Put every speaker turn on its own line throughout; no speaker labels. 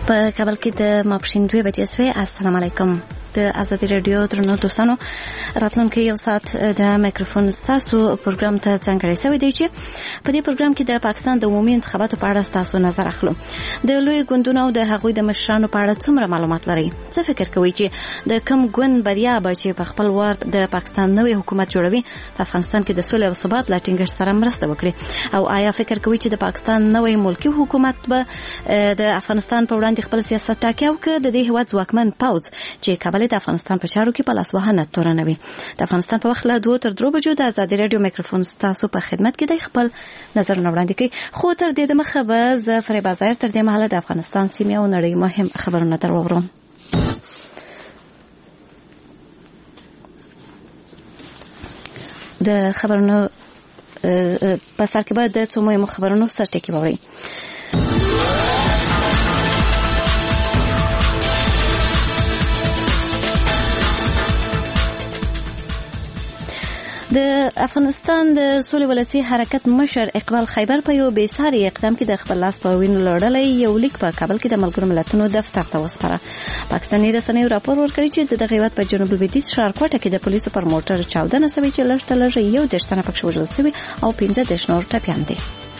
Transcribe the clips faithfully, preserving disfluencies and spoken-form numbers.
په کابل کې د ماپښین دوه بجې شوې. السلام علیکم. د آزادي رادیو درنو دوستانو، راتلونکي یو ساعت د مایکروفون ستاسو پروګرام ته ځانګړی شوی دی چې په دې پروګرام کې د پاکستان د عمومي انتخاباتو په اړه ستاسو نظر اخلو. د لوی ګوندونو او د هغوی د مشرانو په اړه څومره معلومات لرئ؟ څه فکر کوئ چې د کوم ګوند بریا به چې په خپل وار د پاکستان نوې حکومت جوړوي په افغانستان کې د سولې او ثبات لا ټینګښت سره مرسته وکړي؟ او آیا فکر کوئ چې د پاکستان نوې ملکی حکومت به د افغانستان په وړاندې خپل سیاست ټاکي او که د دې هیواد ځواکمن پوځ چې کابل د افغانستان په چارو کې په لاس وهنه تورنوي؟ د افغانستان په وخت له دوه تر درو بجو د آزادي رادیو مایکروفون ستاسو په خدمت کې د خپل نظرونه وړاندې کوي. خو تر دې دمخه به زه فریبا ظاهر تر دې مهاله د افغانستان سیمې او نړۍ مهم خبرونه درورم. د خبرونو په سر کې به د څو مهمو خبرونو سرټکي واورئ. د افغانستان د سولې ولسی حرکت مشر اقبال خیبر په یو بې ساري اقدام کې د خپل لاس په وینو لړلې یو لیک په کابل کې د ملګرو ملتونو دفتر ته وسپاره. پاکستاني رسنیو راپور ورکړی چې د هیواد په جنوب لویدیځ ښارکوټه کې د پولیسو پر موټر چاودنه شوې چې لږ تر لږه یو دېرش تنه پکې وژل شوي او پنځه دېرش نور ټپیان دي.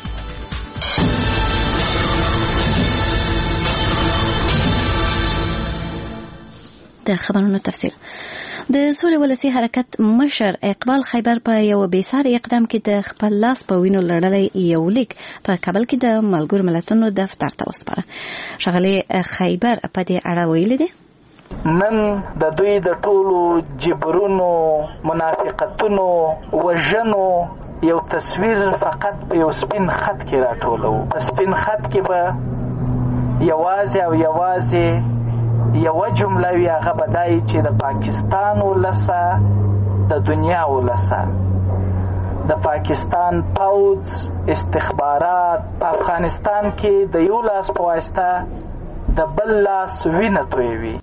د خبرونو تفصیل. د سولې ولسی حرکت مشر اقبال خیبر په یو بې ساري اقدام کې د خپل لاس په وینو لړلې یو لیک په کابل کې د ملګرو ملتونو دفتر ته وسپاره. ښاغلي خیبر په دې اړه ویلي دي:
نن د دوی د ټولو جبرونو، منافقتونو، وژنو یو تصویر فقط په یو سپین خط کې راټولو. په سپین خط کې به یوازې او یوازې یو جمله وی هغه بدای چې د پاکستان ولسه د دنیا ولسه د پاکستان پوځ استخبارات په افغانستان کې د یو لاس په واسطه د بل لاس وینه تویوي.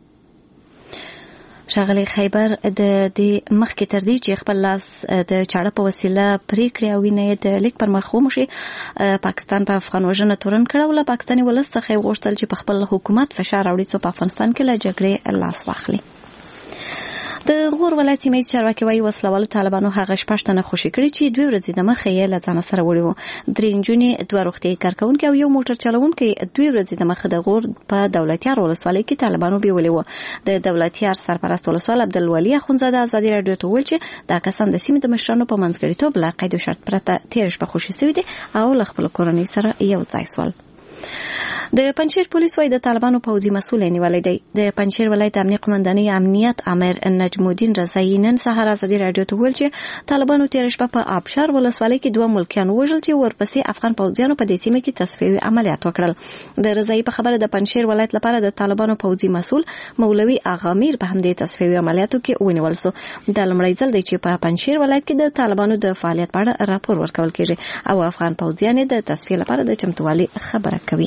ښاغلي خیبر د دې مخکې تر دې چې خپل لاس د چاړه په وسیله پرې کړی او وینه یې د لیک پر مخ وموښي، پاکستان په افغان وژنه تورن کړه او له پاکستاني ولس څخه یې غوښتل چې په خپل حکومت فشار راوړي څو په افغانستان کې له جګړې لاس واخلي. د غور ولایت سیمه چارواکي وايي وسلوالو طالبانو هغه شپږ تنه خوشي کړي چې دوه ورځې د مخه یې له ځان سره وړي وو. درې نجونې، دوه روغتیايي کارکونکي او یو موټر چلوونکی دوه ورځې د مخه د غور په دولتیار ولسوالۍ کې طالبانو بیولې وو. د دولتیار سرپرست ولسوال عبدالولي اخونزاده آزادي رادیو ته وویل چې دا کسان د سیمې د مشرانو په منځګړیتوب له قید او شرط پرته تېره شپه خوشي شوي دي او له خپل کورنۍ سره یو ځای سول. د پنجشیر پولیس وايي د طالبانو پوځي مسؤل نیولې دی. د پنجشیر ولایت امنیه قومندانۍ امنیت امیر نجم الدین رضایی نن سهار آزادي رادیو ته ویل چې طالبانو تېره شپه په آبشار ولسوالۍ کې دوه ملکیان وژل چې ورپسې افغان پوځیانو په دې سیمه کې تصفیوي عملیات وکړل. د رضایی په خبره د پنجشیر ولایت لپاره د طالبانو پوځي مسؤل مولوي آغا میر په همدې تصفیوي عملیاتو کې ونیول شو. د لومړی ځل دی چې په پنجشیر ولایت کې د طالبانو د فعالیت په اړه راپور ورکول کېږي او افغان پوځیان د تصفیې لپاره د چمتووالي خبره کوي.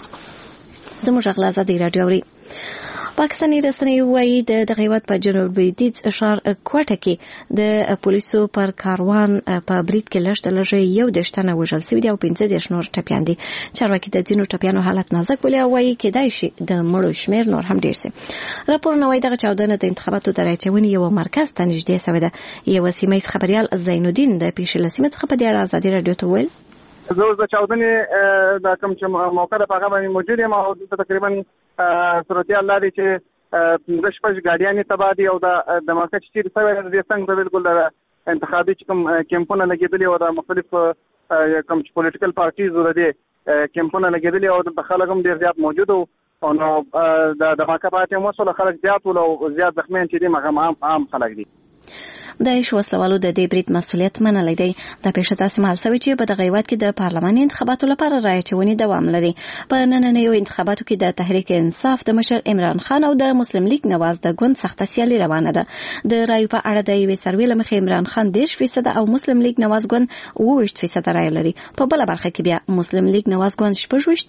زموږ غلا آزادي رادیو اوري. پاکستاني رسنیو وايي د دغه هیواد په جنوب لویدیځ ښار کوټه کې د پولیسو پر کاروان په برید کې لږ تر لږه یو دېرش تنه وژل شوي دي او پنځه دېرش نور ټپیان دي. چارواکي د ځینو ټپیانو حالت نازک بولي او وايي کېدای شي د مړو شمېر نور هم ډېر شي. راپورونه وايي دغه چاودنه د انتخاباتو د راچونې یو مرکز ته نږدې شوې ده. یو سیمه ییز خبریال زین الدین د پیښې له سیمې څخه په دې اړه آزادي رادیو ته وویل:
زه اوس د چاودنې د کوم چې موقع ده په هغه باندې موجود یم او دلته تقریبا صورتحال دا دی چې پنځه شپږ ګاډیانې تباه دي او د موقع چې چیرې شوی د دې څنګ ته بالکل د انتخابي چې کوم کیمپونه لګېدلي او د مختلف کوم چې پولیټیکل پارټیزو د دې کیمپونه لګېدلي او دلته خلک هم ډېر زیات موجود وو او نو د دماکه پاتې هم وسوله خلک زیات ول او زیات زخمیان چې دي هغه عام خلک دي.
د شوسلوالو د دې برید مسؤلیت منلی دی. د پیښه داسې مهال شوې چې په دغه هیواد کې د پارلماني انتخاباتو لپاره رایې اچونې دوام لري. په نننیو انتخاباتو کې د تحریک انصاف د مشر عمران خان او د مسلم لیگ نواز د ګوند سخته سیالي روانه ده. د رایو په اړه د یوې سروې له مخې عمران خان دېرش فیصده او مسلم لیگ نواز ګوند اووه ویشت فیصده رایې لري. په بله برخه کې بیا مسلم لیگ نواز ګوند شپږ ویشت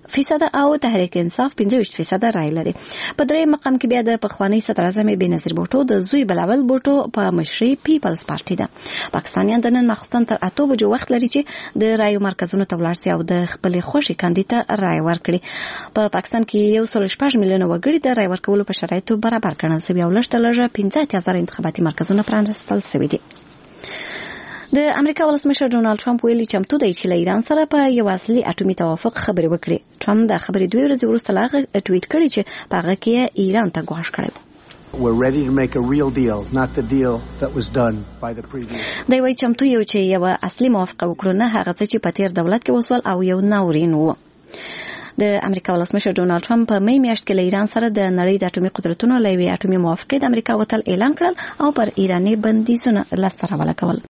فیصد او تحریک انصاف پنځه ویشت فیصد رای لري. په درې مقام کې بیا د پخوانی صدر اعظم بېنظیر بوټو د زوی بلاول بوټو په مشرۍ پیپلز پارټي ده. پاکستانیان د نن ماخوستن تر اته بجو وخت لري چې د رایو مرکزونو ته ولاړ شي او د خپل خوښي کاندید ته رای ورکړي. په پاکستان کې یو سل شپږ میلیونه وګړي د رای ورکولو په شرایطو برابر ګڼل شوي او لږ تر لږه پنځه اتیا زره انتخاباتي مرکزونه پرانیستل شوي دي. د امریکا ولسمشر ډونالد ټرمپ ویلي چمتو دی چې له ایران سره په یو اصلي اټومي توافق خبرې وکړي. ټرمپ د خبرې دوه ورځې وروسته لا ټویټ کړی چې په هغه کې ایران ته ګواښ کړی.
We're ready to make a real deal, not the deal that was done by the previous.
دی وایي چمتو یو چې یو اصلي موافقه وکړو، نه هغه څه چې په تیر دولت کې وسول او یو ناورین و. د امریکا ولسمشر ډونالد ټرمپ په می میاشت کې له ایران سره د نړۍ د اټومي قدرتونو له یوې اټومي موافقې د امریکا وتل اعلان کړل او پر ایراني بندیزونه لاسته راوړل.